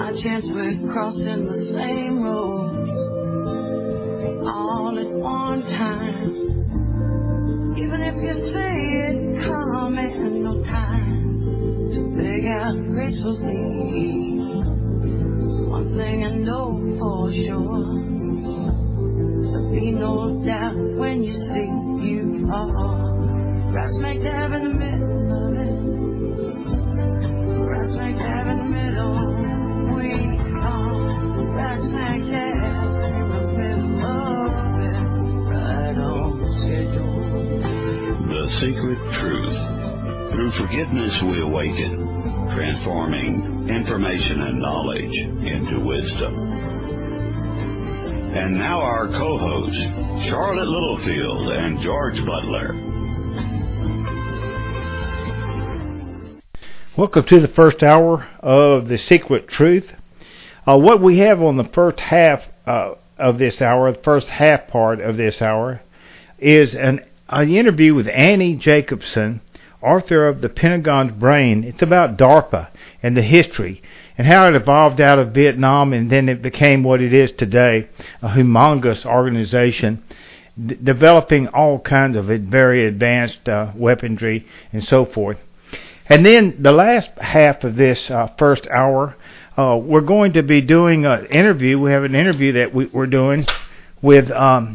by chance we're crossing the same roads all at one time. Even if you say it coming, no time to beg out gracefully. One thing I know for sure, there'll be no doubt when you see you are right smack dab in the middle of it. Right smack dab in the middle. We are right smack dab in the middle of it. Right on schedule. The Secret Truth. Through forgiveness we awaken, transforming information and knowledge into wisdom. And now our co-hosts, Charlotte Littlefield and George Butler. Welcome to the first hour of The Secret Truth. What we have on the first half of this hour, the first half part of this hour, is an interview with Annie Jacobson, author of The Pentagon's Brain. It's about DARPA and the history and how it evolved out of Vietnam and then it became what it is today, a humongous organization developing all kinds of very advanced weaponry and so forth. And then the last half of this first hour, we're going to be doing an interview. We have an interview that we're doing with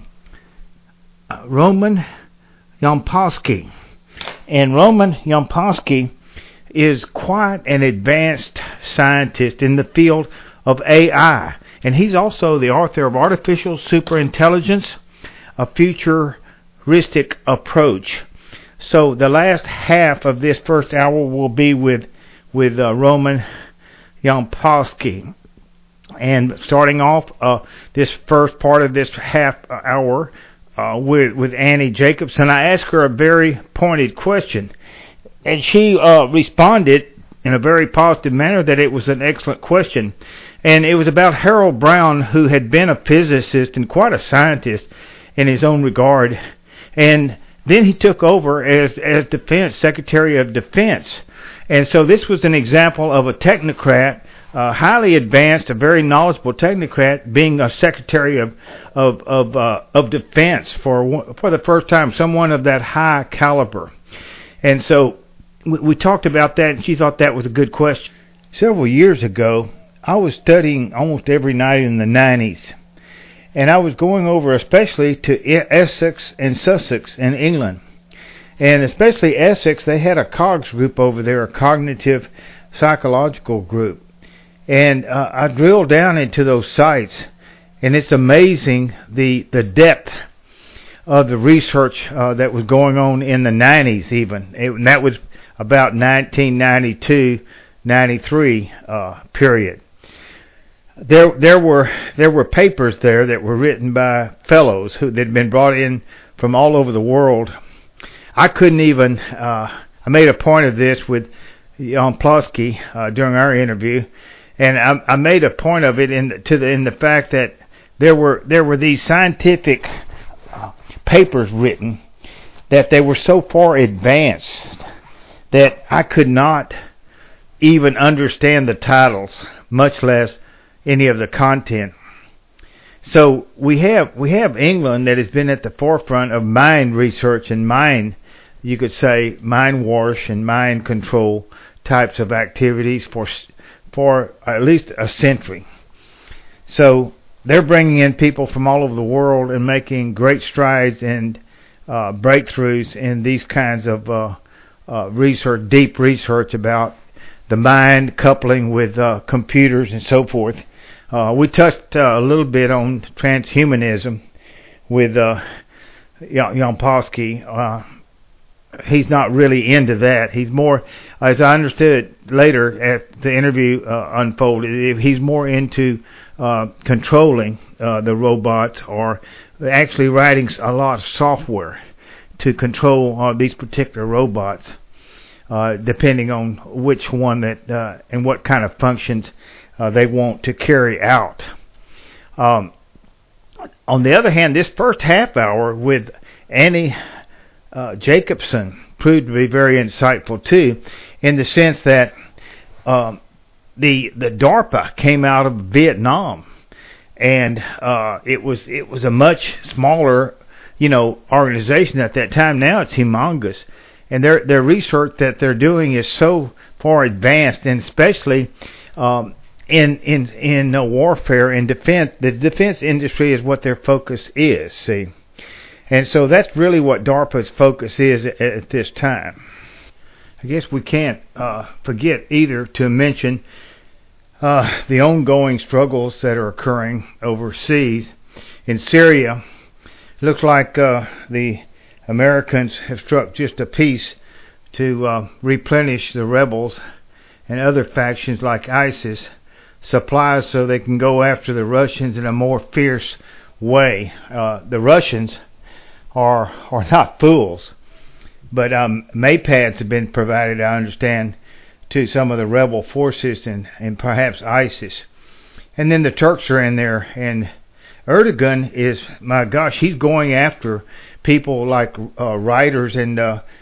Roman Yampolsky. And Roman Yampolsky is quite an advanced scientist in the field of AI. And he's also the author of Artificial Superintelligence, a Futuristic Approach. So the last half of this first hour will be with Roman Yampolsky. And starting off this first part of this half hour with Annie Jacobson, I asked her a very pointed question. And she responded in a very positive manner that it was an excellent question. And it was about Harold Brown, who had been a physicist and quite a scientist in his own regard. And then he took over as Secretary of Defense. And so this was an example of a technocrat, highly advanced, a very knowledgeable technocrat, being a Secretary of Defense for the first time, someone of that high caliber. And so we talked about that, and she thought that was a good question. Several years ago, I was studying almost every night in the 90s. And I was going over especially to Essex and Sussex in England. And especially Essex, they had a COGS group over there, a cognitive psychological group. And I drilled down into those sites, and it's amazing the depth of the research that was going on in the 90s even. And that was about 1992-93 period. There were papers there that were written by fellows that had been brought in from all over the world. I couldn't even. I made a point of this with Yampolsky during our interview, and I made a point of it in the fact that there were these scientific papers written that they were so far advanced that I could not even understand the titles, much less any of the content. So we have England that has been at the forefront of mind research and mind, you could say, mind wash and mind control types of activities for at least a century. So they're bringing in people from all over the world and making great strides and breakthroughs in these kinds of research, deep research about the mind coupling with computers and so forth. We touched a little bit on transhumanism with Yampolsky. He's not really into that. He's more, as I understood later as the interview unfolded, he's more into controlling the robots, or actually writing a lot of software to control these particular robots, depending on which one that and what kind of functions they want to carry out. On the other hand, this first half hour with Annie Jacobson proved to be very insightful too, in the sense that the DARPA came out of Vietnam, and it was a much smaller, organization at that time. Now it's humongous, and their research that they're doing is so far advanced, and especially in warfare and defense. The defense industry is what their focus is. See, and so that's really what DARPA's focus is at this time. I guess we can't forget either to mention the ongoing struggles that are occurring overseas. In Syria, it looks like the Americans have struck just a peace to replenish the rebels and other factions like ISIS supplies so they can go after the Russians in a more fierce way. The Russians are not fools. But MAPADs have been provided, I understand, to some of the rebel forces and perhaps ISIS. And then the Turks are in there. And Erdogan is, my gosh, he's going after people like writers and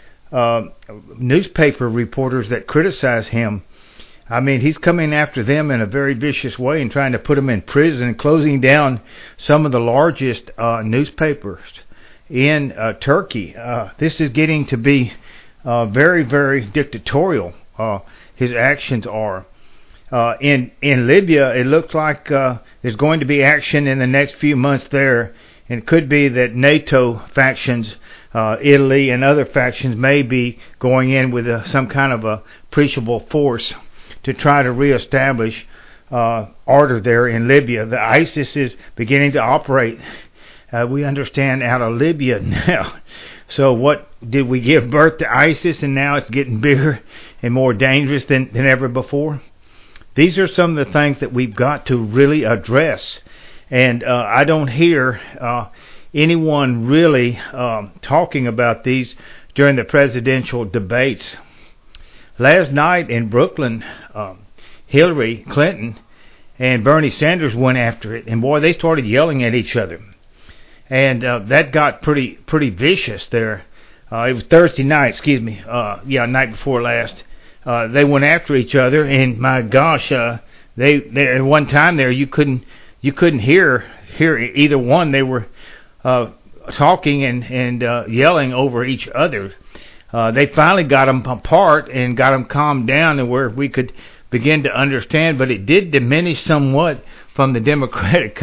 newspaper reporters that criticize him. I mean, he's coming after them in a very vicious way and trying to put them in prison and closing down some of the largest newspapers in Turkey. This is getting to be very, very dictatorial. His actions are. In Libya, it looks like there's going to be action in the next few months there. And it could be that NATO factions, Italy and other factions, may be going in with some kind of appreciable force to try to reestablish order there in Libya. The ISIS is beginning to operate, we understand, out of Libya now. So what did we give birth to ISIS, and now it's getting bigger and more dangerous than ever before? These are some of the things that we've got to really address. And I don't hear anyone really talking about these during the presidential debates. Last night in Brooklyn, Hillary Clinton and Bernie Sanders went after it, and boy, they started yelling at each other. And that got pretty vicious there. It was Thursday night, night before last. They went after each other, and my gosh, they at one time there you couldn't hear either one. They were talking and yelling over each other. They finally got them apart and got them calmed down, and where we could begin to understand. But it did diminish somewhat from the Democratic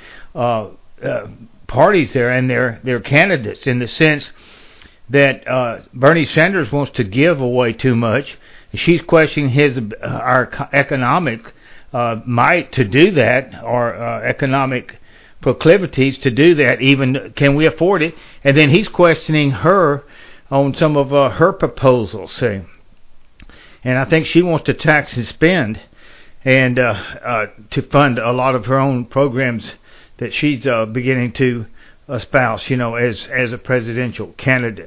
parties there and their candidates, in the sense that Bernie Sanders wants to give away too much. She's questioning our economic might to do that, or economic proclivities to do that. Even can we afford it? And then he's questioning her on some of her proposals, see. And I think she wants to tax and spend, and to fund a lot of her own programs that she's beginning to espouse, as a presidential candidate.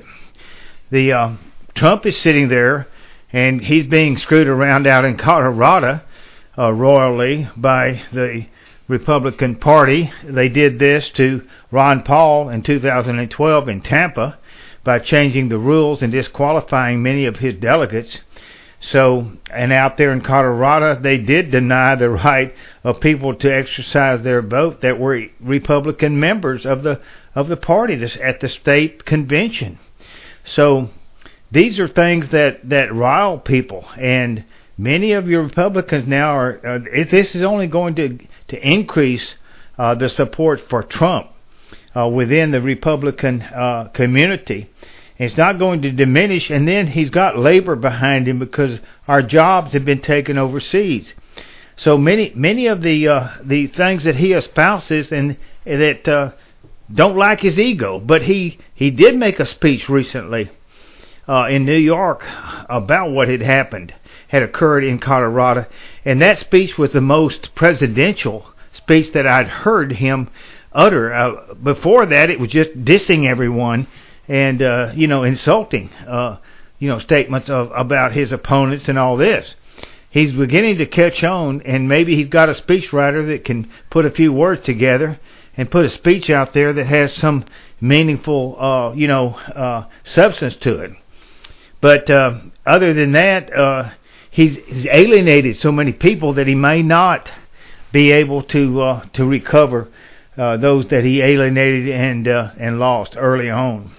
The Trump is sitting there, and he's being screwed around out in Colorado royally by the Republican Party. They did this to Ron Paul in 2012 in Tampa by changing the rules and disqualifying many of his delegates. So, and out there in Colorado, they did deny the right of people to exercise their vote that were Republican members of the party at the state convention. So, these are things that rile people, and many of your Republicans now are. This is only going to increase the support for Trump within the Republican community. It's not going to diminish, and then he's got labor behind him because our jobs have been taken overseas. So many of the things that he espouses and that don't like his ego, but he did make a speech recently in New York about what had occurred in Colorado, and that speech was the most presidential speech that I'd heard him utter. Before that, it was just dissing everyone and insulting statements about his opponents and all this. He's beginning to catch on, and maybe he's got a speechwriter that can put a few words together and put a speech out there that has some meaningful substance to it. But other than that, he's alienated so many people that he may not be able to recover those that he alienated and lost early on.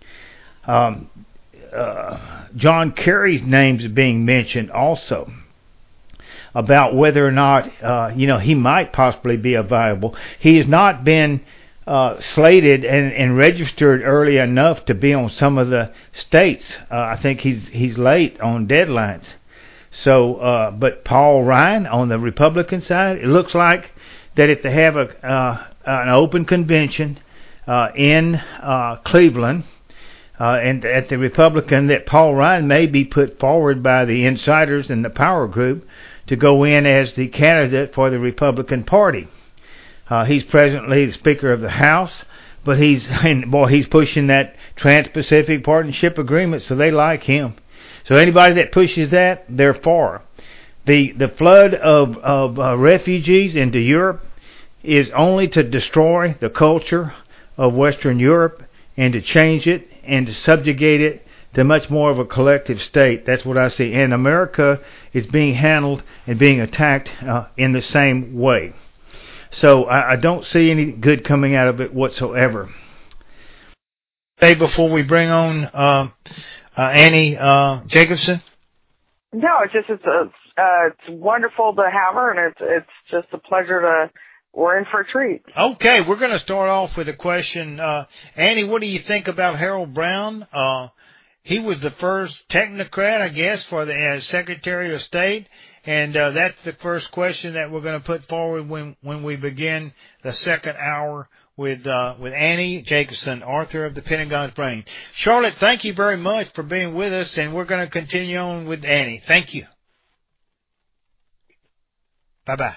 John Kerry's names being mentioned also about whether or not he might possibly be a viable. He has not been slated and registered early enough to be on some of the states. I think he's late on deadlines. So, but Paul Ryan on the Republican side, it looks like that if they have an open convention in Cleveland, and at the Republican, that Paul Ryan may be put forward by the insiders and the power group to go in as the candidate for the Republican Party. He's presently the Speaker of the House, but he's pushing that Trans-Pacific Partnership Agreement, so they like him. So anybody that pushes that, they're for. The flood of refugees into Europe is only to destroy the culture of Western Europe and to change it and to subjugate it to much more of a collective state. That's what I see. And America is being handled and being attacked in the same way. So I don't see any good coming out of it whatsoever. Hey, before we bring on Annie Jacobson? No, it's wonderful to have her, and it's just a pleasure we're in for a treat. Okay, we're going to start off with a question. Annie, what do you think about Harold Brown? He was the first technocrat, I guess, for the Secretary of State, and that's the first question that we're going to put forward when we begin the second hour with Annie Jacobson, author of The Pentagon's Brain. Charlotte, thank you very much for being with us, and we're going to continue on with Annie. Thank you. Bye-bye.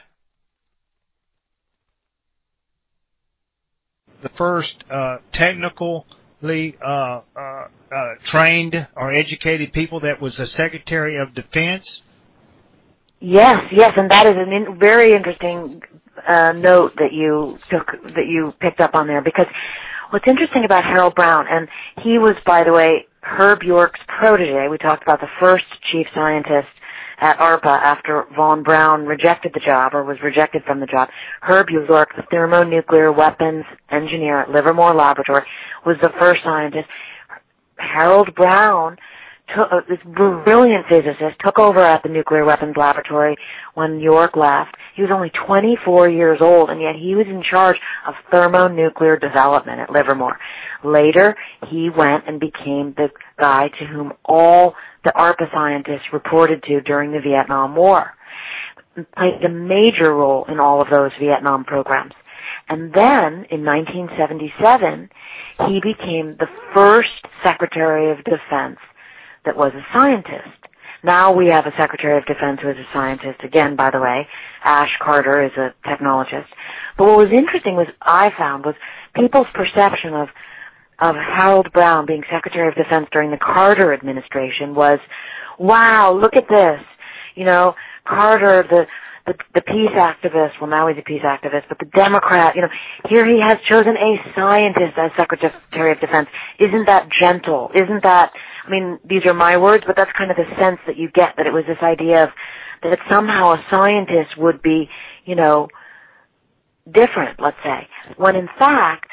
The first technically trained or educated people that was the Secretary of Defense? Yes, and that is a very interesting note that you picked up on there, because what's interesting about Harold Brown, and he was, by the way, Herb York's protege. We talked about the first chief scientist at ARPA after Von Braun rejected the job or was rejected from the job. Herb York, the thermonuclear weapons engineer at Livermore Laboratory, was the first scientist. Harold Brown, this brilliant physicist, took over at the Nuclear Weapons Laboratory when York left. He was only 24 years old, and yet he was in charge of thermonuclear development at Livermore. Later, he went and became the guy to whom all the ARPA scientists reported to during the Vietnam War. Played a major role in all of those Vietnam programs. And then, in 1977, he became the first Secretary of Defense that was a scientist. Now we have a Secretary of Defense who is a scientist, again, by the way. Ash Carter is a technologist. But what was interesting I found was people's perception of Harold Brown being Secretary of Defense during the Carter administration was, wow, look at this. Carter, the peace activist, well, now he's a peace activist, but the Democrat, here he has chosen a scientist as Secretary of Defense. Isn't that gentle? Isn't that, these are my words, but that's kind of the sense that you get, that it was this idea of that somehow a scientist would be, different, let's say. When in fact,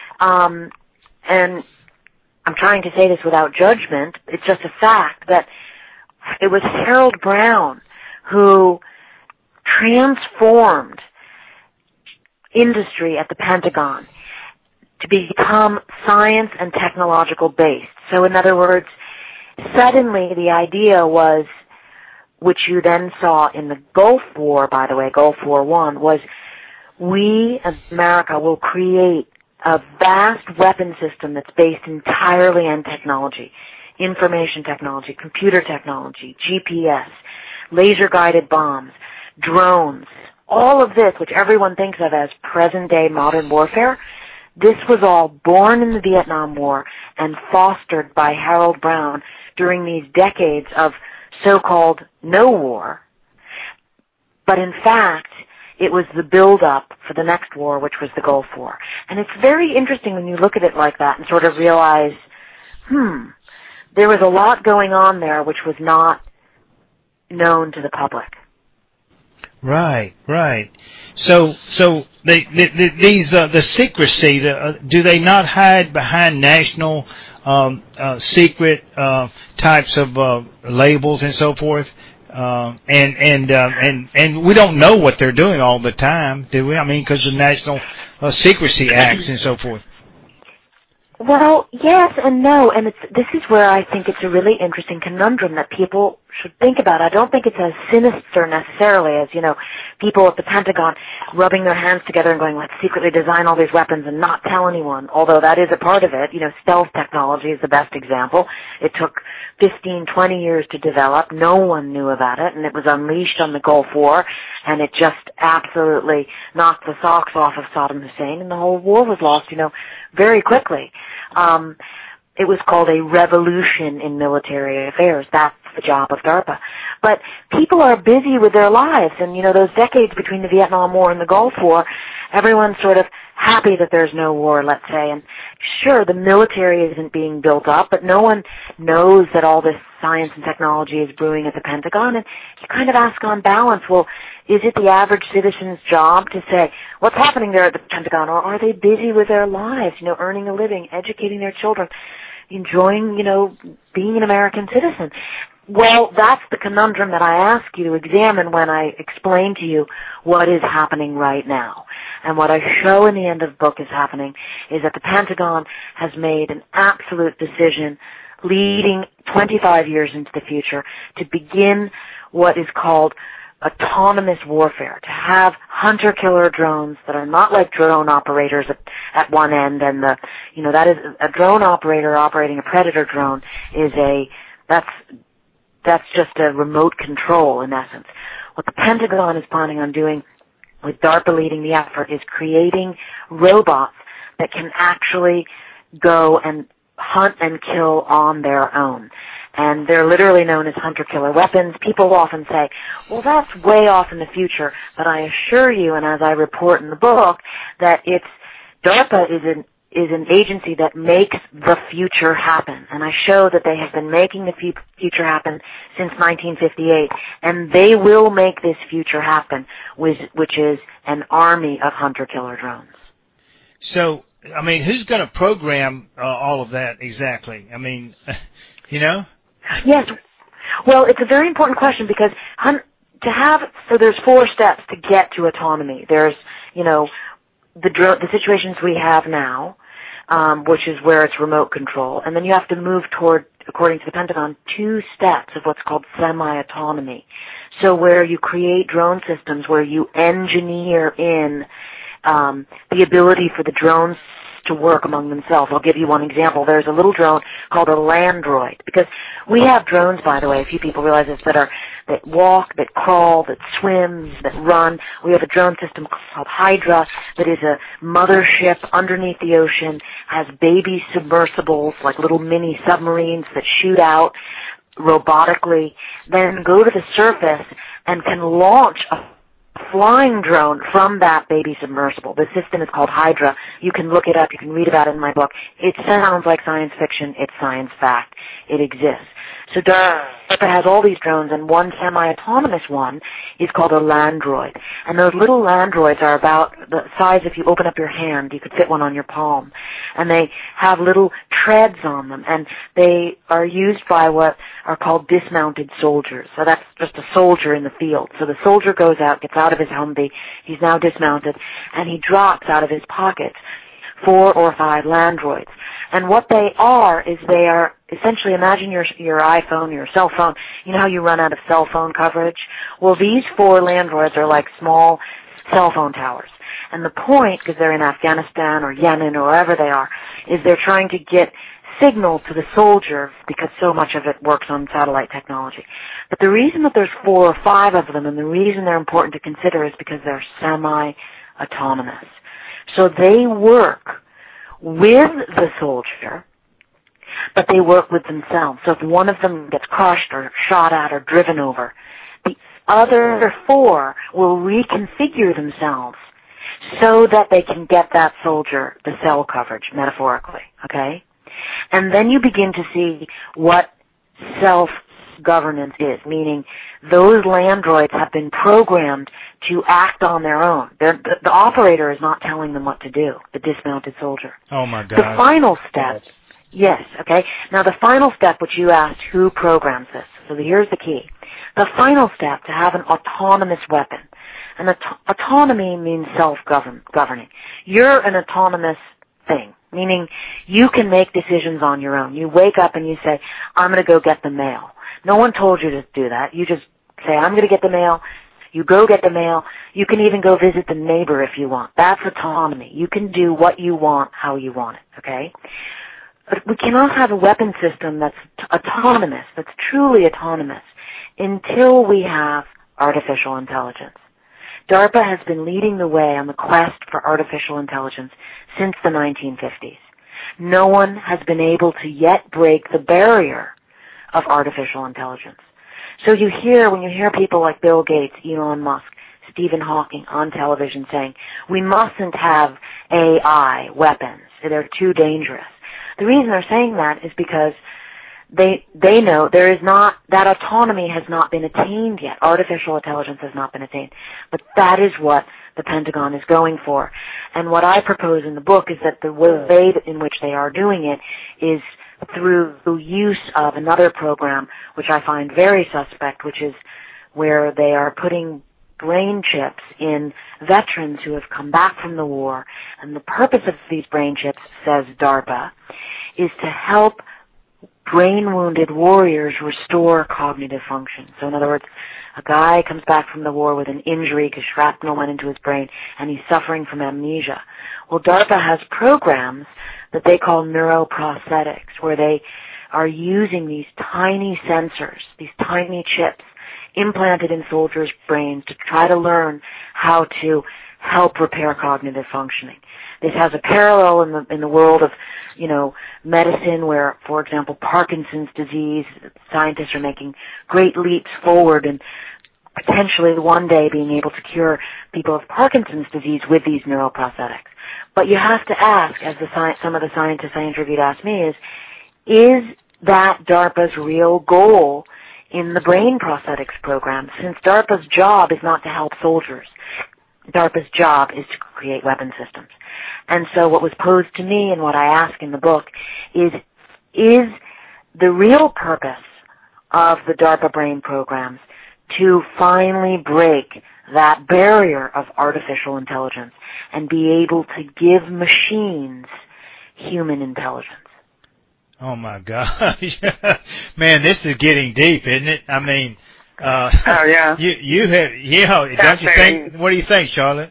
and I'm trying to say this without judgment, it's just a fact that it was Harold Brown who transformed industry at the Pentagon to become science and technological based. So in other words, suddenly the idea was, which you then saw in the Gulf War, by the way, Gulf War I, was we, America, will create a vast weapon system that's based entirely on technology, information technology, computer technology, GPS, laser-guided bombs, drones, all of this, which everyone thinks of as present-day modern warfare. This was all born in the Vietnam War and fostered by Harold Brown during these decades of so-called no war. But in fact, it was the build-up for the next war, which was the Gulf War. And it's very interesting when you look at it like that and sort of realize, there was a lot going on there which was not known to the public. Right. So the secrecy, do they not hide behind national secret types of labels and so forth? And we don't know what they're doing all the time, do we? I mean, because of National Secrecy Acts and so forth. Well, yes and no, and this is where I think it's a really interesting conundrum that people should think about. I don't think it's as sinister necessarily as, people at the Pentagon rubbing their hands together and going, let's secretly design all these weapons and not tell anyone, although that is a part of it. Stealth technology is the best example. It took 15, 20 years to develop. No one knew about it, and it was unleashed on the Gulf War, and it just absolutely knocked the socks off of Saddam Hussein, and the whole war was lost, very quickly. It was called a revolution in military affairs. That's the job of DARPA. But people are busy with their lives, and those decades between the Vietnam War and the Gulf War, everyone's sort of happy that there's no war, let's say. And sure, the military isn't being built up, but no one knows that all this science and technology is brewing at the Pentagon. And you kind of ask on balance, well, is it the average citizen's job to say, what's happening there at the Pentagon? Or are they busy with their lives, earning a living, educating their children, enjoying, being an American citizen? Well, that's the conundrum that I ask you to examine when I explain to you what is happening right now. And what I show in the end of the book is happening is that the Pentagon has made an absolute decision leading 25 years into the future to begin what is called autonomous warfare, to have hunter-killer drones that are not like drone operators at one end, and that is a drone operator operating a Predator drone that's just a remote control in essence. What the Pentagon is planning on doing, with DARPA leading the effort, is creating robots that can actually go and hunt and kill on their own. And they're literally known as hunter-killer weapons. People often say, well, that's way off in the future. But I assure you, and as I report in the book, that DARPA is an agency that makes the future happen. And I show that they have been making the future happen since 1958. And they will make this future happen, which is an army of hunter-killer drones. So, I mean, who's going to program all of that exactly? I mean, Yes. Well, it's a very important question because so there's 4 steps to get to autonomy. There's, the situations we have now, which is where it's remote control. And then you have to move toward, according to the Pentagon, 2 steps of what's called semi-autonomy. So where you create drone systems, where you engineer in the ability for the drones to work among themselves. I'll give you one example. There's a little drone called a Landroid, because we have drones, by the way, a few people realize this, that walk, that crawl, that swims, that run. We have a drone system called Hydra that is a mothership underneath the ocean, has baby submersibles, like little mini submarines that shoot out robotically, then go to the surface and can launch a flying drone from that baby submersible. The system is called Hydra. You can look it up. You can read about it in my book. It sounds like science fiction. It's science fact. It exists. So DARPA has all these drones, and one semi-autonomous one is called a Landroid. And those little Landroids are about the size, if you open up your hand, you could fit one on your palm. And they have little treads on them, and they are used by what are called dismounted soldiers. So that's just a soldier in the field. So the soldier goes out, gets out of his Humvee, he's now dismounted, and he drops out of his pockets 4 or 5 Landroids. And what they are essentially, imagine your iPhone, your cell phone. You know how you run out of cell phone coverage? Well, these 4 Landroids are like small cell phone towers. And the point, because they're in Afghanistan or Yemen or wherever they are, is they're trying to get signal to the soldier, because so much of it works on satellite technology. But the reason that there's 4 or 5 of them, and the reason they're important to consider, is because they're semi-autonomous. So they work with the soldier, but they work with themselves. So if one of them gets crushed or shot at or driven over, the other 4 will reconfigure themselves so that they can get that soldier the cell coverage, metaphorically, okay? And then you begin to see what self-governance is, meaning those landroids have been programmed to act on their own. The operator is not telling them what to do, the dismounted soldier. Oh, my God. The final step, yes, okay. Now, the final step, which you asked, who programs this? So here's the key. The final step, to have an autonomous weapon. And autonomy means self-governing. You're an autonomous thing, meaning you can make decisions on your own. You wake up and you say, I'm going to go get the mail. No one told you to do that. You just say, I'm going to get the mail. You go get the mail. You can even go visit the neighbor if you want. That's autonomy. You can do what you want, how you want it, okay? But we cannot have a weapon system that's autonomous, that's truly autonomous, until we have artificial intelligence. DARPA has been leading the way on the quest for artificial intelligence since the 1950s. No one has been able to yet break the barrier of artificial intelligence. So when you hear people like Bill Gates, Elon Musk, Stephen Hawking on television saying, we mustn't have AI weapons, they're too dangerous. The reason they're saying that is because they know there is not, that autonomy has not been attained yet. Artificial intelligence has not been attained. But that is what the Pentagon is going for. And what I propose in the book is that the way in which they are doing it is through the use of another program, which I find very suspect, which is where they are putting brain chips in veterans who have come back from the war. And the purpose of these brain chips, says DARPA, is to help brain-wounded warriors restore cognitive function. So in other words, a guy comes back from the war with an injury because shrapnel went into his brain and he's suffering from amnesia. Well, DARPA has programs that they call neuroprosthetics, where they are using these tiny sensors, these tiny chips implanted in soldiers' brains to try to learn how to help repair cognitive functioning. This has a parallel in the world of, medicine where, for example, Parkinson's disease, scientists are making great leaps forward and potentially one day being able to cure people with Parkinson's disease with these neuroprosthetics. But you have to ask, as some of the scientists I interviewed asked me, is that DARPA's real goal in the brain prosthetics program? Since DARPA's job is not to help soldiers, DARPA's job is to create weapon systems. And so what was posed to me and what I ask in the book is the real purpose of the DARPA brain programs to finally break that barrier of artificial intelligence and be able to give machines human intelligence? Oh, my gosh. Man, this is getting deep, isn't it? I mean, oh, yeah. You have, don't you think? What do you think, Charlotte?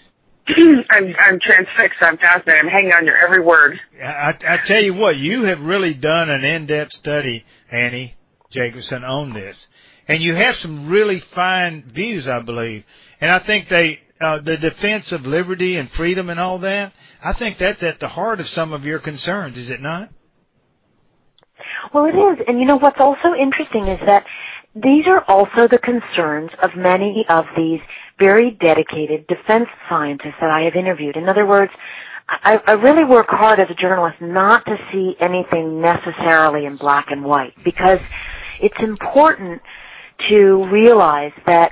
I'm transfixed. I'm fascinated. I'm hanging on your every word. I tell you what, you have really done an in-depth study, Annie Jacobson, on this. And you have some really fine views, I believe. And I think the defense of liberty and freedom and all that, I think that's at the heart of some of your concerns, is it not? Well, it is. And what's also interesting is that these are also the concerns of many of these very dedicated defense scientists that I have interviewed. In other words, I really work hard as a journalist not to see anything necessarily in black and white, because it's important to realize that,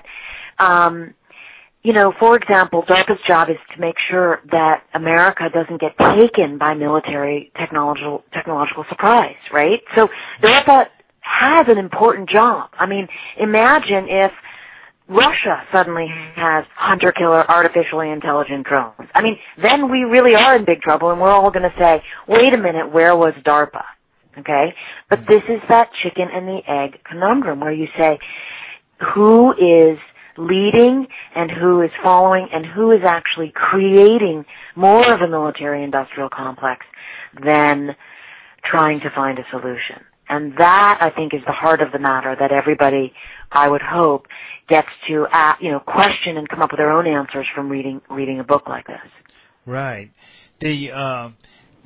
for example, DARPA's job is to make sure that America doesn't get taken by military technological surprise, right? So DARPA has an important job. I mean, imagine if Russia suddenly has hunter-killer artificially intelligent drones. I mean, then we really are in big trouble, and we're all going to say, wait a minute, where was DARPA? Okay? But this is that chicken and the egg conundrum where you say, who is leading and who is following and who is actually creating more of a military-industrial complex than trying to find a solution. And that, I think, is the heart of the matter that everybody, I would hope, gets to question and come up with their own answers from reading a book like this. Right. We have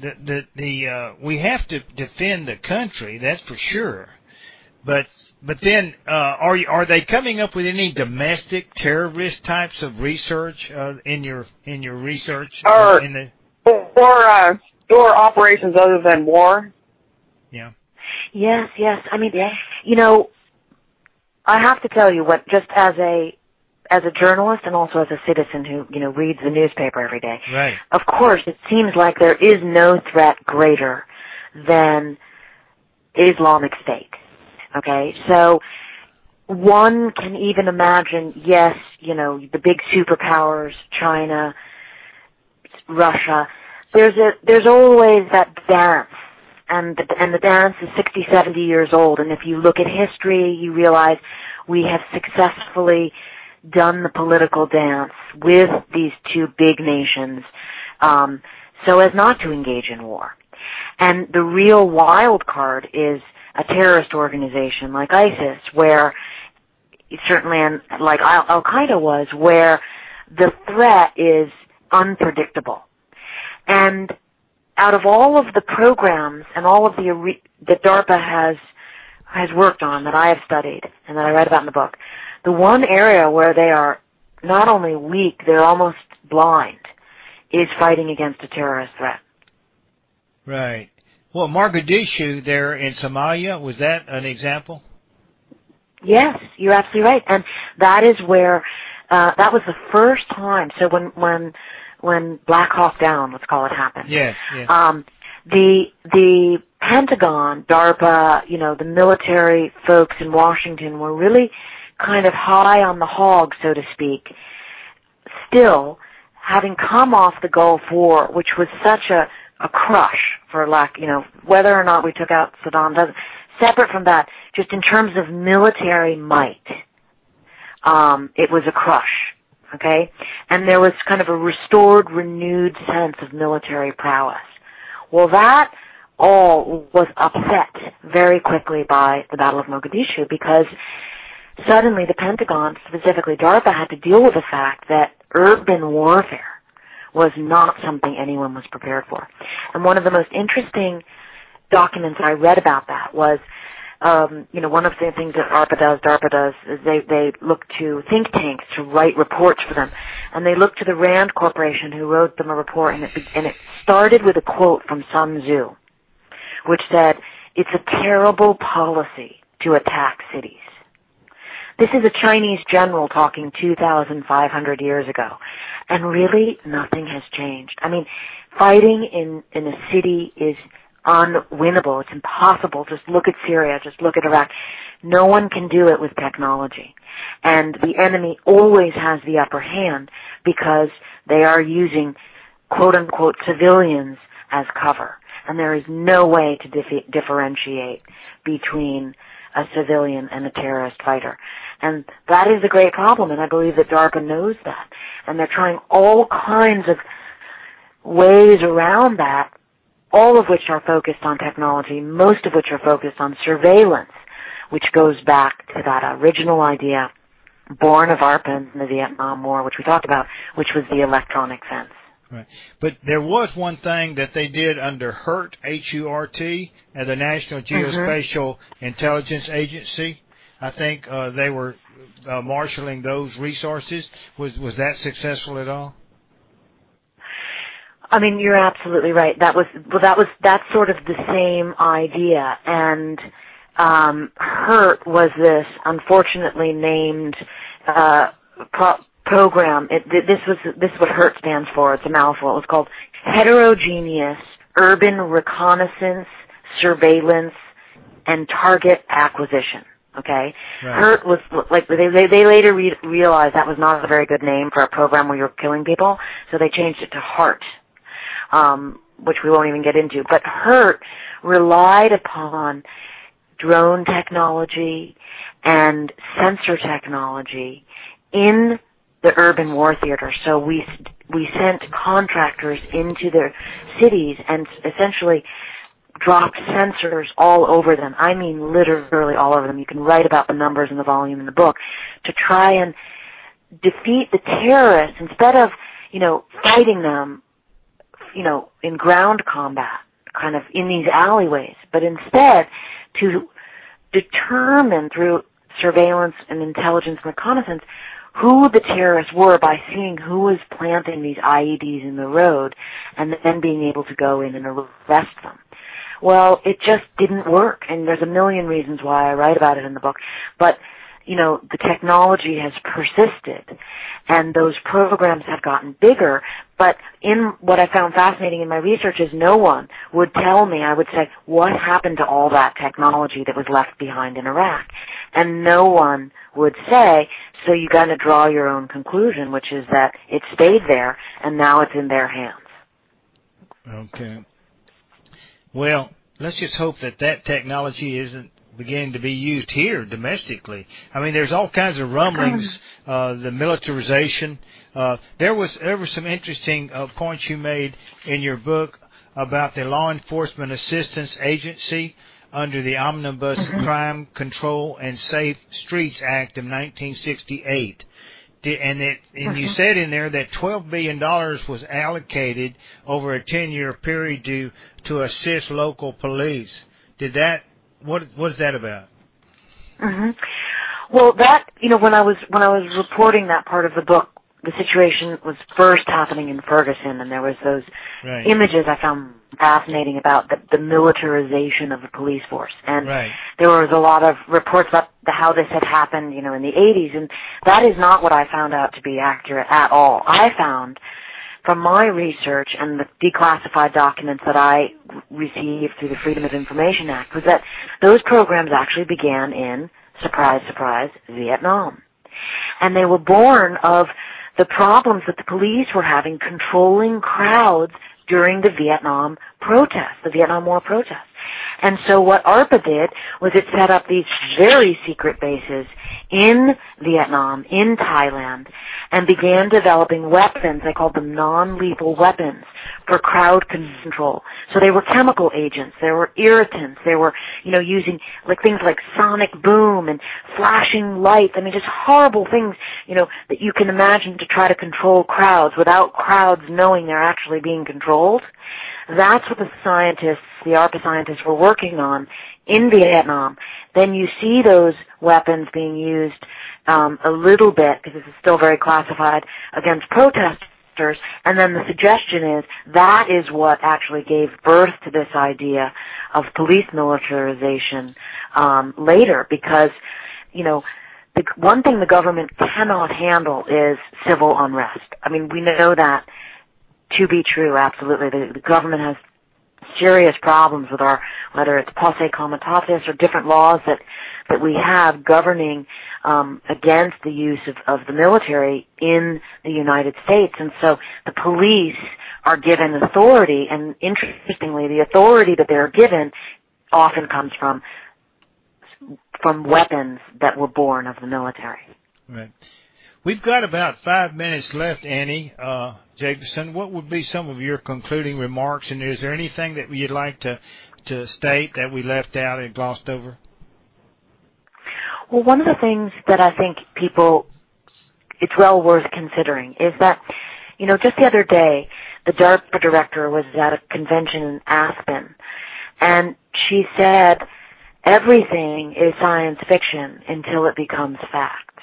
to defend the country, that's for sure. But then, are they coming up with any domestic terrorist types of research in your research? Or operations other than war? Yeah. Yes. I mean, I have to tell you what, just as a journalist and also as a citizen who, reads the newspaper every day. Right. Of course, it seems like there is no threat greater than Islamic State. Okay? So one can even imagine, yes, the big superpowers, China, Russia, there's always that dance. And the dance is 60, 70 years old. And if you look at history, you realize we have successfully done the political dance with these two big nations, so as not to engage in war. And the real wild card is a terrorist organization like ISIS, where certainly, like Al-Qaeda was, where the threat is unpredictable. And out of all of the programs and all of that DARPA has worked on, that I have studied and that I write about in the book, the one area where they are not only weak, they're almost blind, is fighting against a terrorist threat. Right. Well, Mogadishu there in Somalia, was that an example? Yes, you're absolutely right. And that is where, that was the first time, so when Black Hawk Down, let's call it, happened. Yes, yes. The Pentagon, DARPA, the military folks in Washington were really kind of high on the hog, so to speak, still having come off the Gulf War, which was such a crush for whether or not we took out Saddam, separate from that, just in terms of military might, it was a crush, okay? And there was kind of a restored, renewed sense of military prowess. Well, that all was upset very quickly by the Battle of Mogadishu, because suddenly the Pentagon, specifically DARPA, had to deal with the fact that urban warfare was not something anyone was prepared for. And one of the most interesting documents I read about that was, one of the things that DARPA does is they look to think tanks to write reports for them. And they looked to the RAND Corporation, who wrote them a report, and it started with a quote from Sun Tzu, which said, "It's a terrible policy to attack cities." This is a Chinese general talking 2,500 years ago. And really, nothing has changed. I mean, fighting in a city is unwinnable. It's impossible. Just look at Syria. Just look at Iraq. No one can do it with technology. And the enemy always has the upper hand because they are using, quote-unquote, civilians as cover. And there is no way to differentiate between a civilian and a terrorist fighter. And that is a great problem, and I believe that DARPA knows that. And they're trying all kinds of ways around that, all of which are focused on technology, most of which are focused on surveillance, which goes back to that original idea born of ARPA in the Vietnam War, which we talked about, which was the electronic fence. Right. But there was one thing that they did under HURT, H-U-R-T, the National Geospatial Intelligence Agency. I think they were marshaling those resources. Was that successful at all? I mean, you're absolutely right. That's sort of the same idea. And HURT was this unfortunately named program. This is what HURT stands for. It's a mouthful. It was called Heterogeneous Urban Reconnaissance, Surveillance, and Target Acquisition. Okay, right. HURT was like they later realized that was not a very good name for a program where you're killing people, so they changed it to HART, which we won't even get into. But HURT relied upon drone technology and sensor technology in the urban war theater. So we sent contractors into their cities and essentially dropped sensors all over them. I mean literally all over them. You can write about the numbers and the volume in the book to try and defeat the terrorists instead of, fighting them, in ground combat, kind of in these alleyways, but instead to determine through surveillance and intelligence and reconnaissance who the terrorists were by seeing who was planting these IEDs in the road and then being able to go in and arrest them. Well, it just didn't work, and there's a million reasons why I write about it in the book. But, the technology has persisted and those programs have gotten bigger. But in what I found fascinating in my research is no one would tell me, I would say, what happened to all that technology that was left behind in Iraq? And no one would say, so you got to draw your own conclusion, which is that it stayed there and now it's in their hands. Okay. Well, let's just hope that technology isn't beginning to be used here domestically. I mean, there's all kinds of rumblings, the militarization. There were some interesting points you made in your book about the Law Enforcement Assistance Agency under the Omnibus Crime Control and Safe Streets Act of 1968. And you said in there that $12 billion was allocated over a 10-year period to assist local police. What is that about? Mm-hmm. Well, that, when I was reporting that part of the book, the situation was first happening in Ferguson, and there was those images I found fascinating about the militarization of the police force. And there was a lot of reports about how this had happened, in the 80s, and that is not what I found out to be accurate at all. I found from my research and the declassified documents that I received through the Freedom of Information Act was that those programs actually began in, surprise, surprise, Vietnam. And they were born of the problems that the police were having controlling crowds during the Vietnam protests, the Vietnam War protests. And so what ARPA did was it set up these very secret bases in Vietnam, in Thailand, and began developing weapons. They called them non-lethal weapons for crowd control. So they were chemical agents. They were irritants. They were, using things like sonic boom and flashing lights. I mean, just horrible things, that you can imagine to try to control crowds without crowds knowing they're actually being controlled. That's what the ARPA scientists were working on in Vietnam. Then you see those weapons being used a little bit, because this is still very classified, against protesters. And then the suggestion is that is what actually gave birth to this idea of police militarization later, because, the one thing the government cannot handle is civil unrest. I mean, we know that to be true, absolutely. The government has serious problems with whether it's posse comitatus or different laws that we have governing against the use of the military in the United States. And so the police are given authority, and interestingly, the authority that they're given often comes from weapons that were born of the military. Right. We've got about 5 minutes left, Annie Jacobson. What would be some of your concluding remarks, and is there anything that you'd like to state that we left out and glossed over? Well, one of the things that I think it's well worth considering is that, just the other day, the DARPA director was at a convention in Aspen, and she said, everything is science fiction until it becomes fact.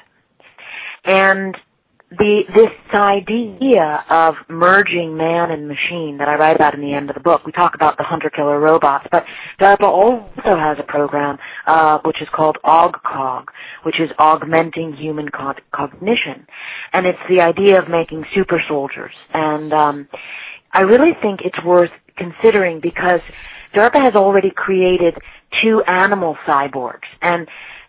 And this idea of merging man and machine that I write about in the end of the book, we talk about the hunter-killer robots, but DARPA also has a program which is called AugCog, which is Augmenting Human Cognition. And it's the idea of making super soldiers. And I really think it's worth considering because DARPA has already created 2 animal cyborgs. And,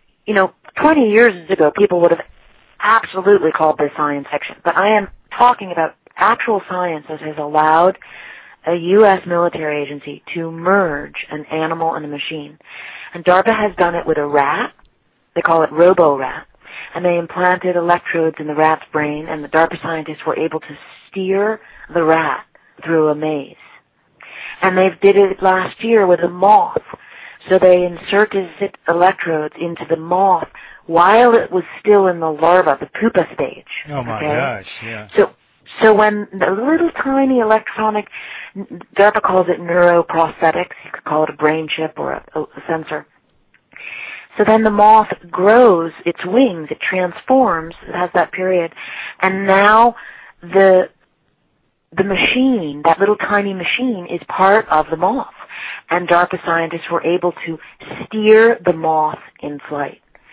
20 years ago, people would have absolutely called this science fiction. But I am talking about actual science that has allowed a U.S. military agency to merge an animal and a machine. And DARPA has done it with a rat. They call it Robo-Rat. And they implanted electrodes in the rat's brain, and the DARPA scientists were able to steer the rat through a maze. And they did it last year with a moth. So they inserted electrodes into the moth while it was still in the larva, the pupa stage. Oh my gosh, yeah. So when the little tiny electronic, DARPA calls it neuroprosthetics, you could call it a brain chip or a sensor. So then the moth grows its wings, it transforms, it has that period, and now the machine, that little tiny machine, is part of the moth. And DARPA scientists were able to steer the moth in flight.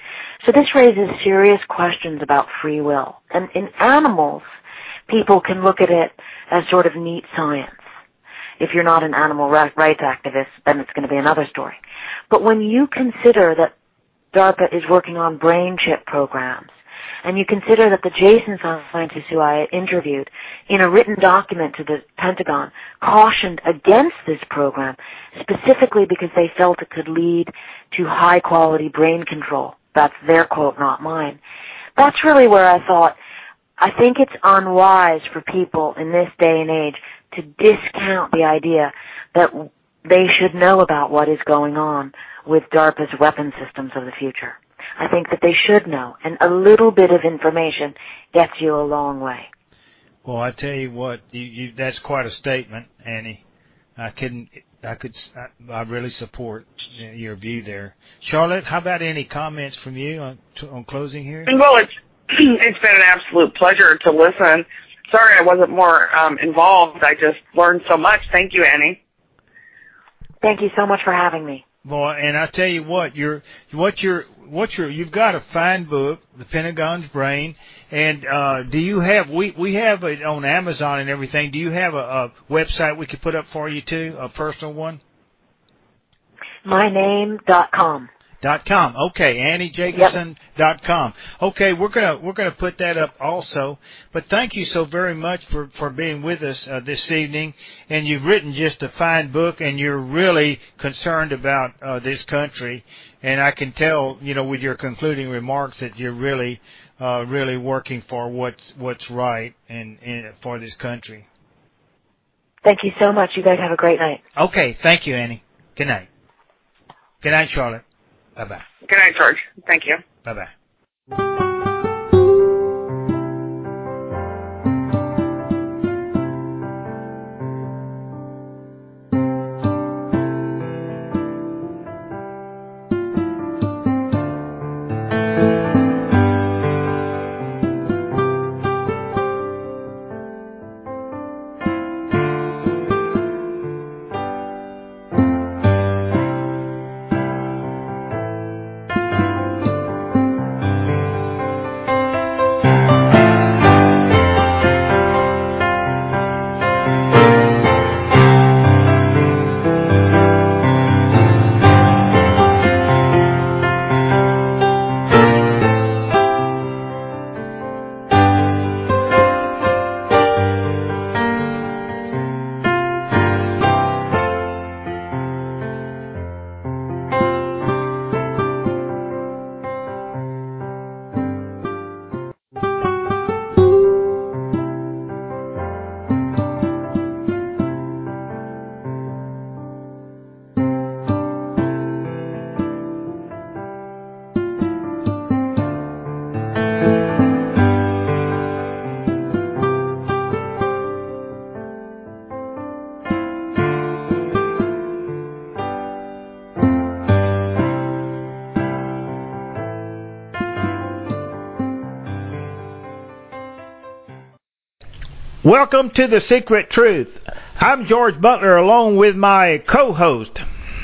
So this raises serious questions about free will. And in animals, people can look at it as sort of neat science. If you're not an animal rights activist, then it's going to be another story. But when you consider that DARPA is working on brain chip programs, and you consider that the Jason scientists who I interviewed in a written document to the Pentagon cautioned against this program specifically because they felt it could lead to high-quality brain control. That's their quote, not mine. That's really where I thought, I think it's unwise for people in this day and age to discount the idea that they should know about what is going on with DARPA's weapon systems of the future. I think that they should know, and a little bit of information gets you a long way. Well, I tell you what, that's quite a statement, Annie. I really support your view there. Charlotte, how about any comments from you on closing here? Well, it's been an absolute pleasure to listen. Sorry I wasn't more involved. I just learned so much. Thank you, Annie. Thank you so much for having me. Boy, and I tell you what, you've got a fine book, The Pentagon's Brain, and do you have, we have it on Amazon and everything. Do you have a website we could put up for you too, a personal one? myname.com. .com. Okay, AnnieJacobson.com. Okay, we're gonna put that up also. But thank you so very much for being with us this evening. And you've written just a fine book, and you're really concerned about this country. And I can tell, with your concluding remarks, that you're really working for what's right and for this country. Thank you so much. You guys have a great night. Okay, thank you, Annie. Good night. Good night, Charlotte. Bye-bye. Good night, George. Thank you. Bye-bye. Welcome to The Secret Truth. I'm George Butler along with my co-host,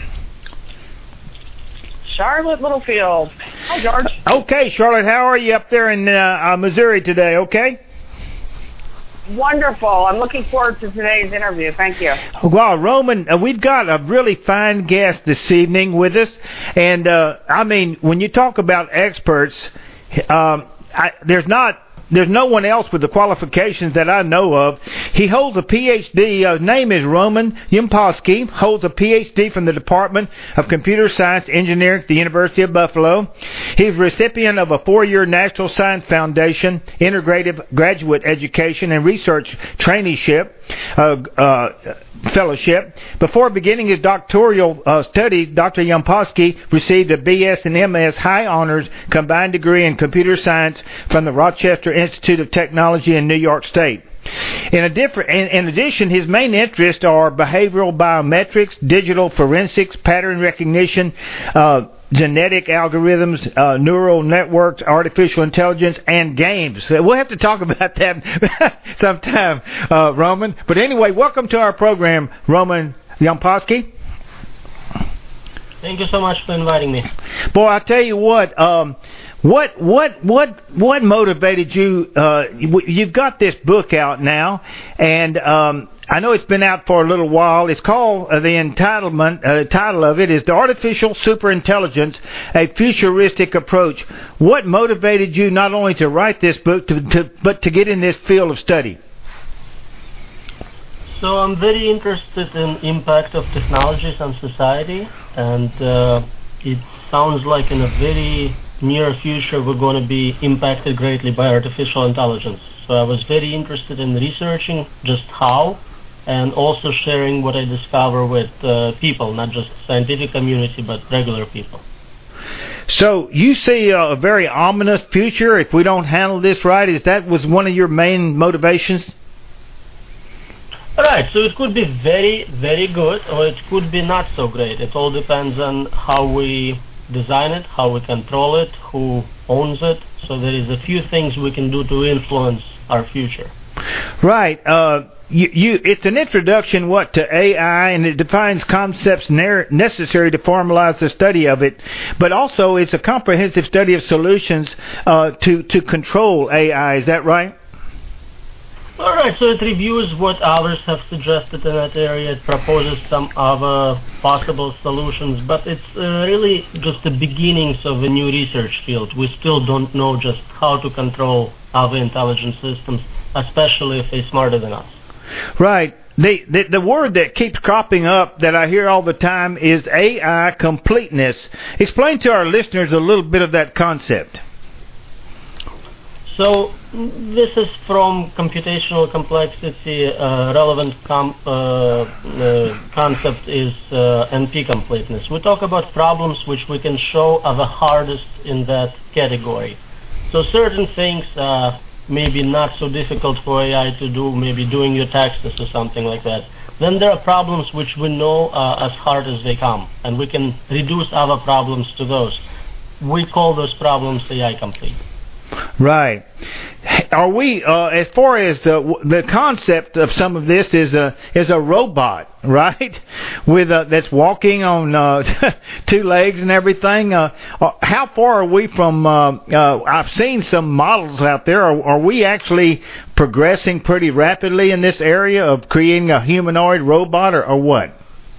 Charlotte Littlefield. Hi, George. Okay, Charlotte, how are you up there in Missouri today, okay? Wonderful. I'm looking forward to today's interview. Thank you. Well, Roman, we've got a really fine guest this evening with us. And, when you talk about experts, there's no one else with the qualifications that I know of. He holds a Ph.D. His name is Roman Yampolsky, holds a Ph.D. from the Department of Computer Science Engineering at the University of Buffalo. He's recipient of a 4-year National Science Foundation Integrative Graduate Education and Research Traineeship Fellowship. Before beginning his doctoral studies, Dr. Yampolsky received a B.S. and M.S. High Honors Combined Degree in Computer Science from the Rochester Institute of Technology in New York State. In addition, his main interests are behavioral biometrics, digital forensics, pattern recognition, genetic algorithms, neural networks, artificial intelligence, and games. We'll have to talk about that sometime, Roman. But anyway, welcome to our program, Roman Yampolsky. Thank you so much for inviting me. Boy, I tell you what motivated you? You've got this book out now, and I know it's been out for a little while. It's called the title of it is The Artificial Superintelligence, A Futuristic Approach. What motivated you not only to write this book, but to get in this field of study? So I'm very interested in impact of technologies on society, and it sounds like in a very near future we're going to be impacted greatly by artificial intelligence. So I was very interested in researching just how, and also sharing what I discover with people, not just the scientific community, but regular people. So you see a very ominous future if we don't handle this right? Was one of your main motivations? Right, so it could be very, very good, or it could be not so great. It all depends on how we design it, how we control it, who owns it. So there is a few things we can do to influence our future. Right. It's an introduction, to AI, and it defines concepts necessary to formalize the study of it. But also, it's a comprehensive study of solutions to control AI. Is that right? All right, so it reviews what others have suggested in that area. It proposes some other possible solutions, but it's really just the beginnings of a new research field. We still don't know just how to control other intelligent systems, especially if they're smarter than us. Right. The word that keeps cropping up that I hear all the time is AI completeness. Explain to our listeners a little bit of that concept. So this is from computational complexity. Relevant concept is NP completeness. We talk about problems which we can show are the hardest in that category. So certain things maybe not so difficult for AI to do, maybe doing your taxes or something like that. Then there are problems which we know are as hard as they come, and we can reduce other problems to those. We call those problems AI complete. Right. Are we, as far as the concept of some of this is a robot, right? With that's walking on 2 legs and everything. How far are we from? I've seen some models out there. Are we actually progressing pretty rapidly in this area of creating a humanoid robot, or what?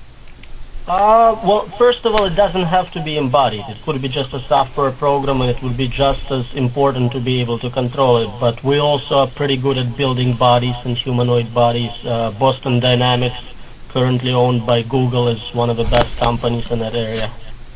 Well, first of all, it doesn't have to be embodied. It could be just a software program, and it would be just as important to be able to control it. But we also are pretty good at building bodies and humanoid bodies. Boston Dynamics, currently owned by Google, is one of the best companies in that area.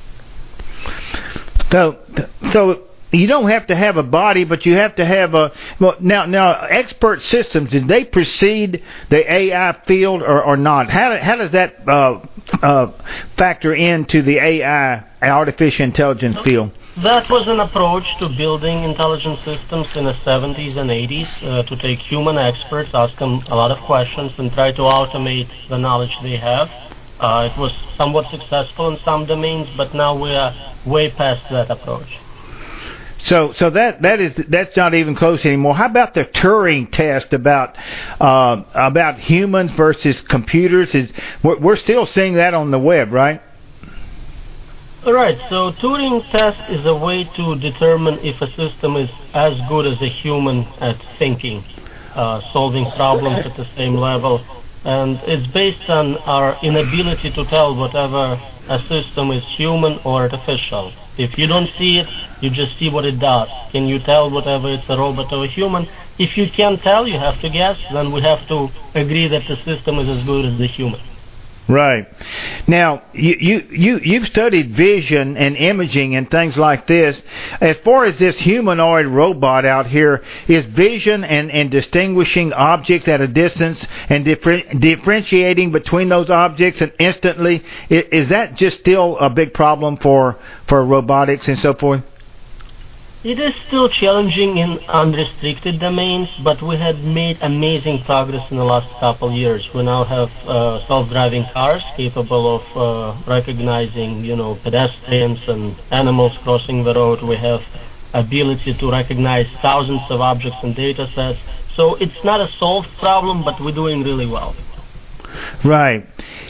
So you don't have to have a body, but you have to have a... Well, now, expert systems, did they precede the AI field or not? How does that factor into the AI, artificial intelligence field? That was an approach to building intelligent systems in the 70s and 80s, to take human experts, ask them a lot of questions, and try to automate the knowledge they have. It was somewhat successful in some domains, but now we are way past that approach. So that's not even close anymore. How about the Turing test about humans versus computers? We're still seeing that on the web, right? All right. So Turing test is a way to determine if a system is as good as a human at thinking, solving problems at the same level, and it's based on our inability to tell whether a system is human or artificial. If you don't see it, you just see what it does. Can you tell whether it's a robot or a human? If you can't tell, you have to guess. Then we have to agree that the system is as good as the human. Right. Now, you've studied vision and imaging and things like this. As far as this humanoid robot out here, is vision and distinguishing objects at a distance and differentiating between those objects and instantly, is that just still a big problem for robotics and so forth? It is still challenging in unrestricted domains, but we had made amazing progress in the last couple of years. We now have self-driving cars capable of recognizing, pedestrians and animals crossing the road. We have ability to recognize thousands of objects and data sets. So it's not a solved problem, but we're doing really well. Right.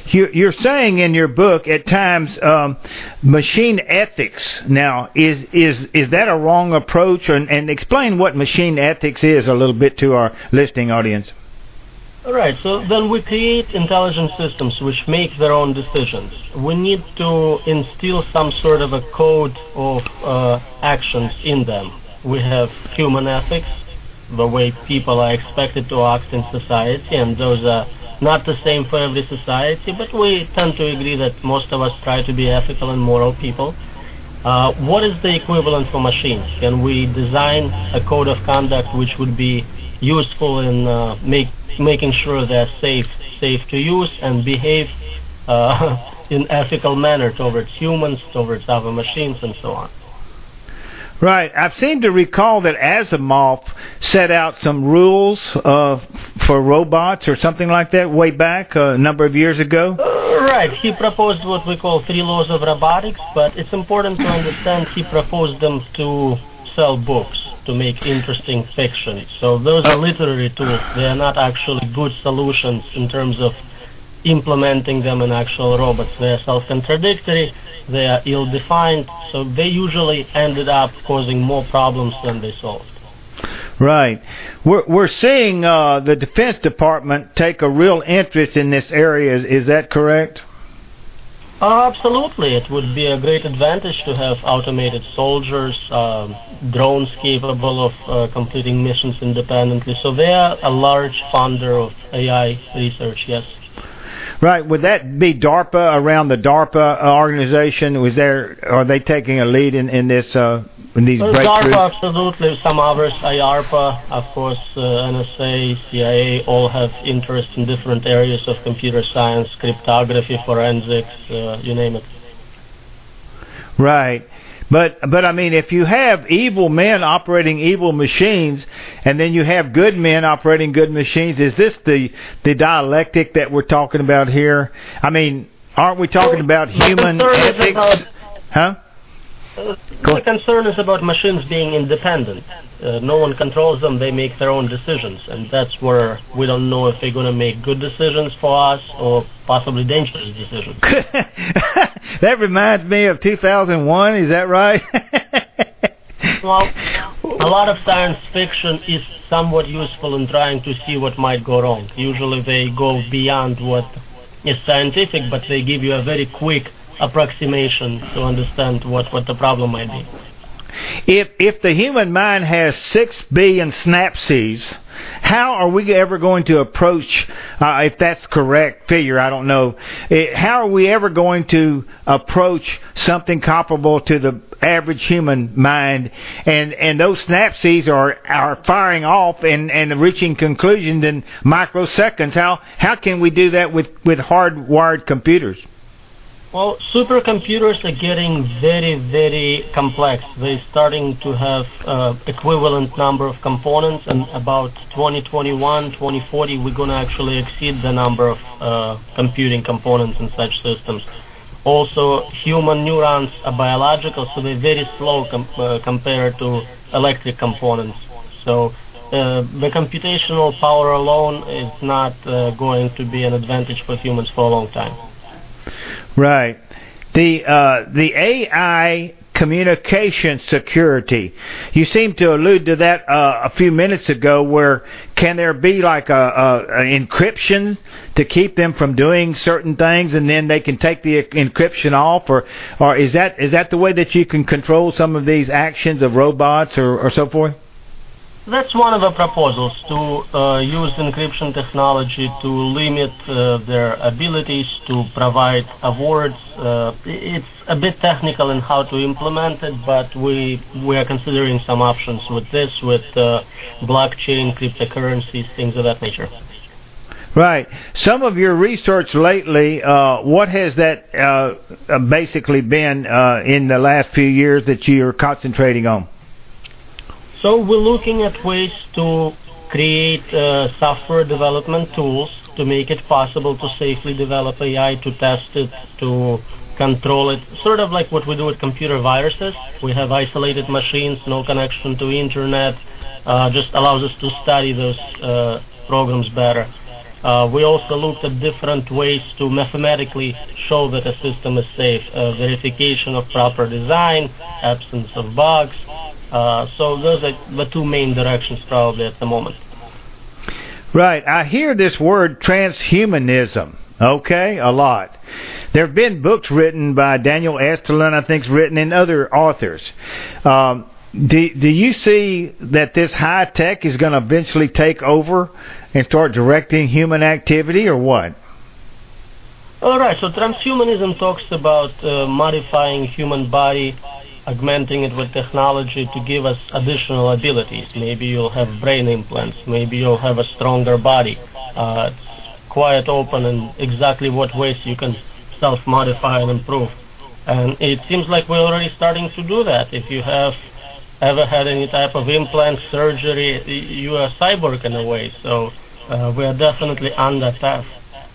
You're saying in your book at times machine ethics. Now, is that a wrong approach? And explain what machine ethics is a little bit to our listening audience. All right, so then we create intelligent systems which make their own decisions. We need to instill some sort of a code of actions in them. We have human ethics, the way people are expected to act in society, and those are not the same for every society, but we tend to agree that most of us try to be ethical and moral people. What is the equivalent for machines? Can we design a code of conduct which would be useful in making sure they're safe to use and behave in ethical manner towards humans, towards other machines, and so on? Right. I seem to recall that Asimov set out some rules for robots or something like that way back a number of years ago. Right. He proposed what we call 3 laws of robotics, but it's important to understand he proposed them to sell books, to make interesting fiction. So those are literary tools. They are not actually good solutions in terms of implementing them in actual robots. They are self-contradictory, they are ill-defined, so they usually ended up causing more problems than they solved. Right. We're seeing the Defense Department take a real interest in this area. Is that correct? Absolutely. It would be a great advantage to have automated soldiers, drones capable of completing missions independently. So they are a large funder of AI research, yes. Right. Would that be DARPA, around the DARPA organization? Are they taking a lead in this in these breakthroughs? DARPA, absolutely. Some others, IARPA, of course, NSA, CIA, all have interest in different areas of computer science, cryptography, forensics, you name it. Right. But I mean, if you have evil men operating evil machines, and then you have good men operating good machines, is this the dialectic that we're talking about here? I mean, aren't we talking about human ethics? Huh? The concern is about machines being independent. No one controls them, they make their own decisions, and that's where we don't know if they're going to make good decisions for us or possibly dangerous decisions. That reminds me of 2001, is that right? Well, a lot of science fiction is somewhat useful in trying to see what might go wrong. Usually they go beyond what is scientific, but they give you a very quick approximation to understand what the problem might be. If the human mind has 6 billion synapses, how are we ever going to approach, if that's correct figure, I don't know, how are we ever going to approach something comparable to the average human mind, and those synapses are firing off and reaching conclusions in microseconds? How can we do that with hardwired computers? Well, supercomputers are getting very, very complex. They're starting to have equivalent number of components, and about 2021, 2040, we're going to actually exceed the number of computing components in such systems. Also, human neurons are biological, so they're very slow compared to electric components. So the computational power alone is not going to be an advantage for humans for a long time. Right. The AI communication security. You seem to allude to that a few minutes ago. Where can there be like a encryption to keep them from doing certain things, and then they can take the encryption off, or is that the way that you can control some of these actions of robots or so forth? That's one of the proposals, to use encryption technology to limit their abilities to provide awards. It's a bit technical in how to implement it, but we are considering some options with this, with blockchain, cryptocurrencies, things of that nature. Right. Some of your research lately, what has that basically been in the last few years that you're concentrating on? So we're looking at ways to create software development tools to make it possible to safely develop AI, to test it, to control it, sort of like what we do with computer viruses. We have isolated machines, no connection to internet, just allows us to study those programs better. We also looked at different ways to mathematically show that a system is safe. Verification of proper design, absence of bugs. So those are the two main directions probably at the moment. Right. I hear this word transhumanism, okay, a lot. There have been books written by Daniel Esterlin, I think, written in other authors. Do you see that this high tech is going to eventually take over and start directing human activity, or what? All right. So transhumanism talks about modifying human body, augmenting it with technology to give us additional abilities. Maybe you'll have brain implants. Maybe you'll have a stronger body. It's quite open in exactly what ways you can self-modify and improve. And it seems like we're already starting to do that. If you have ever had any type of implant surgery, you are a cyborg in a way. So we are definitely on that path.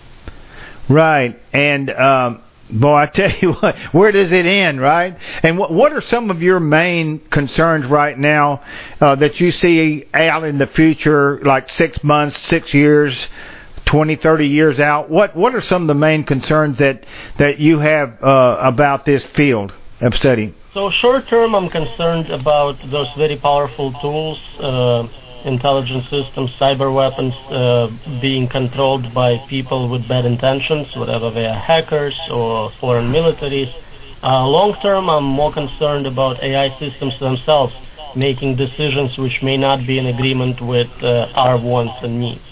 Right. And boy, I tell you what, where does it end, right? And what are some of your main concerns right now that you see out in the future, like 6 months, 6 years, 20, 30 years out? What are some of the main concerns that you have about this field of study? So short term, I'm concerned about those very powerful tools, intelligence systems, cyber weapons being controlled by people with bad intentions, whether they are hackers or foreign militaries. Long term, I'm more concerned about AI systems themselves making decisions which may not be in agreement with our wants and needs.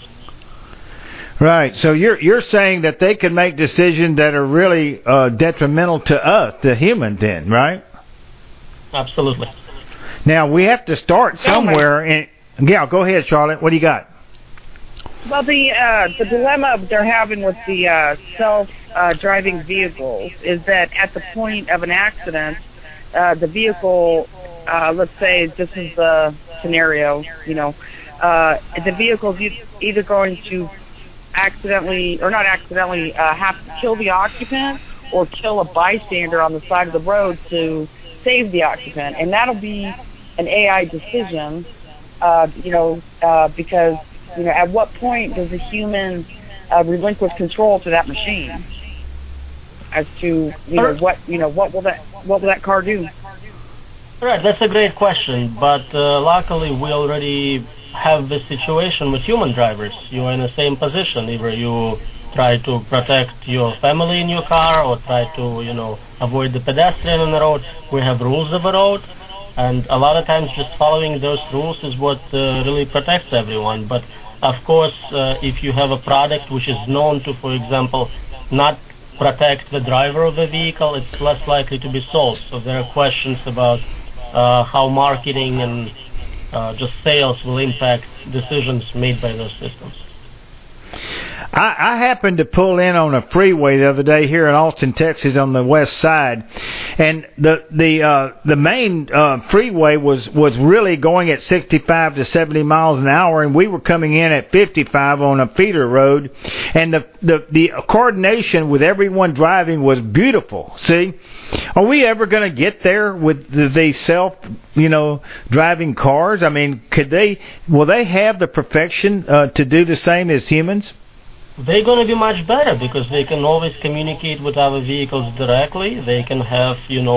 Right. So you're saying that they can make decisions that are really detrimental to us, the human, then, right? Absolutely. Now we have to start somewhere. Yeah, go ahead, Charlotte. What do you got? Well, the dilemma they're having with the self-driving vehicles is that at the point of an accident, the vehicle, let's say this is the scenario, the vehicle's either going to accidentally, or not accidentally, have to kill the occupant or kill a bystander on the side of the road to save the occupant. And that'll be an AI decision, because, at what point does a human relinquish control to that machine as to, what will that car do? Right, that's a great question, but luckily we already have this situation with human drivers. You are in the same position. Either you try to protect your family in your car or try to, avoid the pedestrian on the road. We have rules of the road, and a lot of times just following those rules is what really protects everyone. But of course, if you have a product which is known to, for example, not protect the driver of the vehicle, it's less likely to be sold. So there are questions about how marketing and just sales will impact decisions made by those systems. I happened to pull in on a freeway the other day here in Austin, Texas, on the west side, and the main freeway was really going at 65 to 70 miles an hour, and we were coming in at 55 on a feeder road, and the coordination with everyone driving was beautiful. See, are we ever going to get there with the self, driving cars? I mean, will they have the perfection to do the same as humans? They're going to be much better because they can always communicate with our vehicles directly. They can have,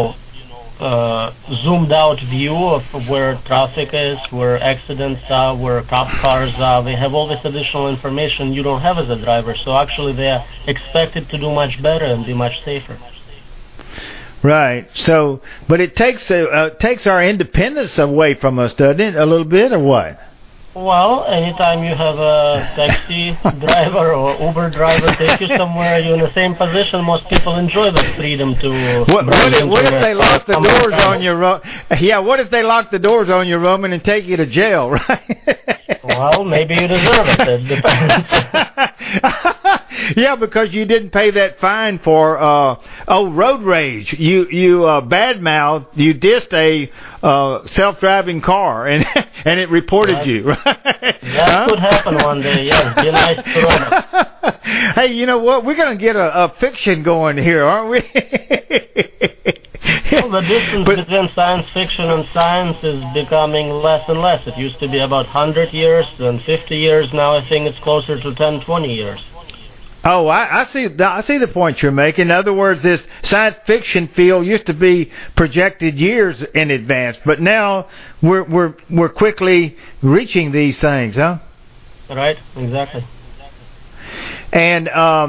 zoomed out view of where traffic is, where accidents are, where cop cars are. They have all this additional information you don't have as a driver. So actually they are expected to do much better and be much safer. Right. So, but it takes our independence away from us, doesn't it? A little bit, or what? Well, anytime you have a taxi driver or Uber driver take you somewhere, you're in the same position. Most people enjoy the freedom to. What if they lock the doors on you? Yeah. What if they lock the doors on you, Roman, and take you to jail? Right. Well, maybe you deserve it. It depends. Yeah, because you didn't pay that fine for road rage. You badmouthed, you dissed a self-driving car, and it reported you. Right? That could happen one day. Yes, be nice to Roman. Hey, you know what? We're going to get a fiction going here, aren't we? Well, the distance between science fiction and science is becoming less and less. It used to be about 100 years, then 50 years. Now I think it's closer to 10, 20 years. Oh, I see the point you're making. In other words, this science fiction field used to be projected years in advance, but now we're quickly reaching these things, huh? Right, exactly. And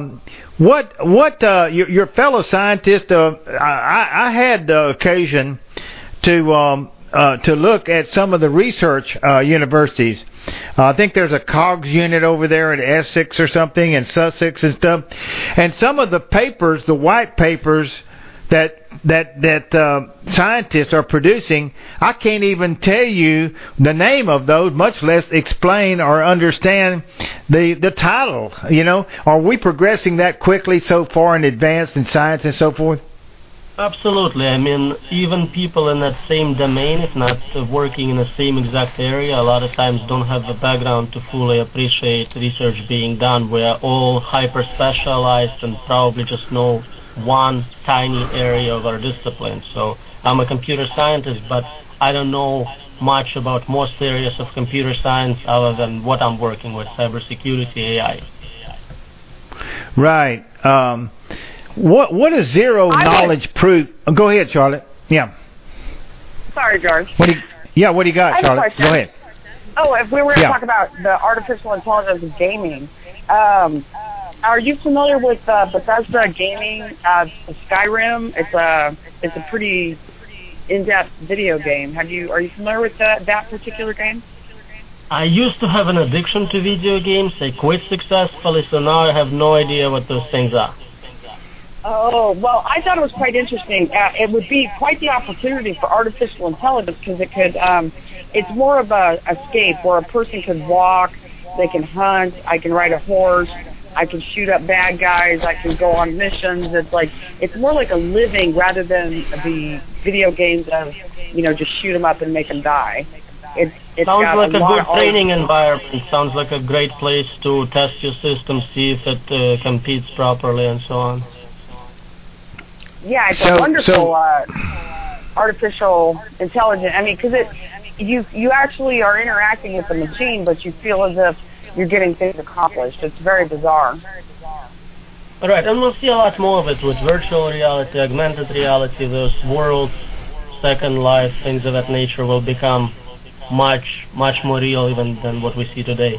your fellow scientist? I had the occasion to look at some of the research universities. I think there's a COGS unit over there at Essex or something, and Sussex and stuff. And some of the papers, the white papers that scientists are producing, I can't even tell you the name of those, much less explain or understand the title. You know, are we progressing that quickly so far in advance in science and so forth? Absolutely. I mean, even people in that same domain, if not working in the same exact area, a lot of times don't have the background to fully appreciate research being done. We are all hyper-specialized and probably just know one tiny area of our discipline. So I'm a computer scientist, but I don't know much about most areas of computer science other than what I'm working with, cybersecurity, AI. Right. What is zero knowledge proof? Go ahead, Charlotte. Yeah. Sorry, George. What do you got, Charlotte? Go ahead. Oh, if we were to talk about the artificial intelligence of gaming, are you familiar with Bethesda Gaming, Skyrim? It's a pretty in-depth video game. Are you familiar with that particular game? I used to have an addiction to video games. I quit successfully, so now I have no idea what those things are. Oh, well, I thought it was quite interesting. It would be quite the opportunity for artificial intelligence because it could, it's more of a escape where a person could walk, they can hunt, I can ride a horse, I can shoot up bad guys, I can go on missions. It's more like a living rather than the video games of, just shoot them up and make them die. It sounds like a good training environment. Sounds like a great place to test your system, see if it competes properly and so on. Yeah, it's a wonderful artificial intelligence. I mean, because you actually are interacting with the machine, but you feel as if you're getting things accomplished. It's very bizarre. All right, and we'll see a lot more of it with virtual reality, augmented reality, those worlds, Second Life, things of that nature will become much more real even than what we see today.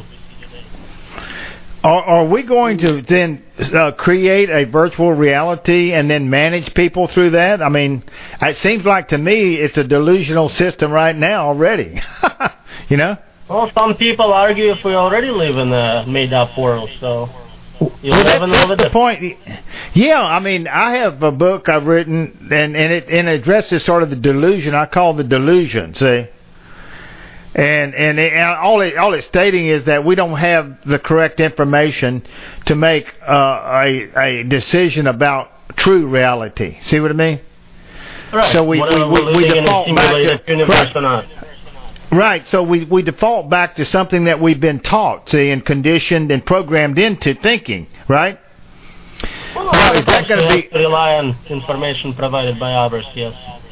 Are we going to then create a virtual reality and then manage people through that? I mean, it seems like to me it's a delusional system right now already. Well, some people argue if we already live in a made-up world, so you'll never know the point. Yeah, I mean, I have a book I've written, and it addresses sort of the delusion. I call the delusion, see? And all it's stating is that we don't have the correct information to make a decision about true reality. See what I mean? Right. So we default back to right. So we default back to something that we've been taught, see, and conditioned and programmed into thinking, right? Well, now, is that going to be rely on information provided by others? Yes.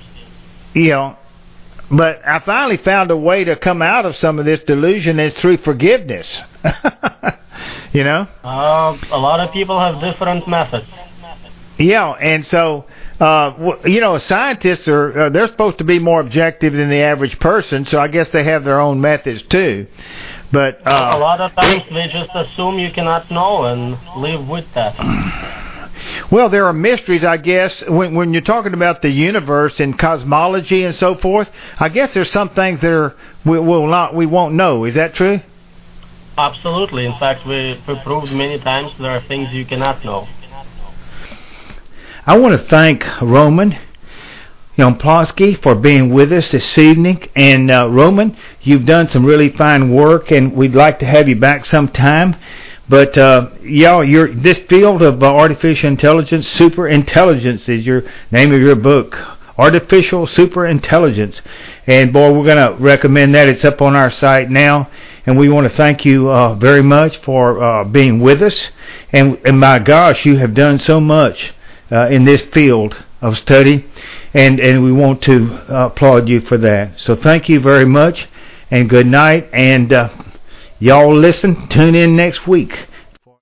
But I finally found a way to come out of some of this delusion is through forgiveness. A lot of people have different methods. Yeah, and so, scientists they're supposed to be more objective than the average person, so I guess they have their own methods too. But a lot of times they just assume you cannot know and live with that. Well, there are mysteries, I guess, when you're talking about the universe and cosmology and so forth. I guess there's some things that we won't know. Is that true? Absolutely. In fact, we proved many times there are things you cannot know. I want to thank Roman Yampolsky for being with us this evening. And Roman, you've done some really fine work, and we'd like to have you back sometime. But this field of artificial intelligence, superintelligence is your name of your book, Artificial Superintelligence. And boy, we're going to recommend that. It's up on our site now, and we want to thank you very much for being with us. And my gosh, you have done so much in this field of study, and we want to applaud you for that. So thank you very much, and good night, and y'all tune in next week.